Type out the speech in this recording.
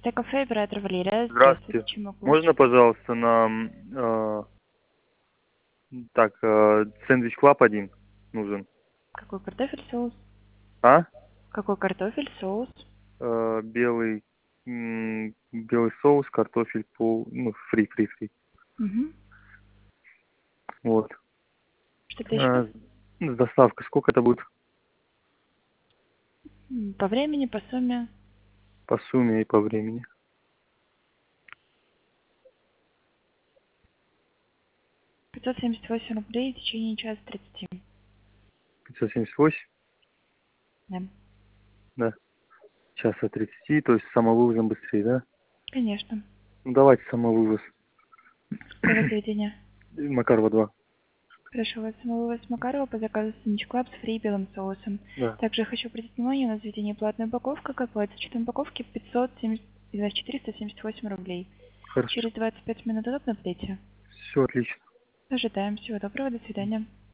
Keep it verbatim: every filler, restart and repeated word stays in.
кафе, оператор Валерия. Здравствуйте. Чем могу? Можно, пожалуйста, нам э, так, э, сэндвич клаб один нужен. Какой картофель, соус? А? Какой картофель, соус? Э, белый, м, белый соус, картофель пол, ну, фри, фри, фри. Угу. Вот. Что-то еще? Э, с доставкой сколько это будет? М, По времени, по сумме. По сумме и по времени. пятьсот семьдесят восемь рублей в течение часа тридцати. пятьсот семьдесят восемь, Да. да. Часа тридцати, то есть с самовывозом быстрее, да? Конечно. Ну, давайте самовывоз. Какое заведение? Макарова два. Хорошо, вот самовывоз Макарова по заказу Сэндвич Клаб с фри белым соусом. Да. Также хочу обратить внимание на заведение платная упаковка, как платится с учетом упаковки пятьсот семьдесят, извиняюсь, четыреста семьдесят восемь рублей. Хорошо. Через двадцать пять минут удобно прийти? Все отлично. Ожидаем. Всего доброго, до свидания.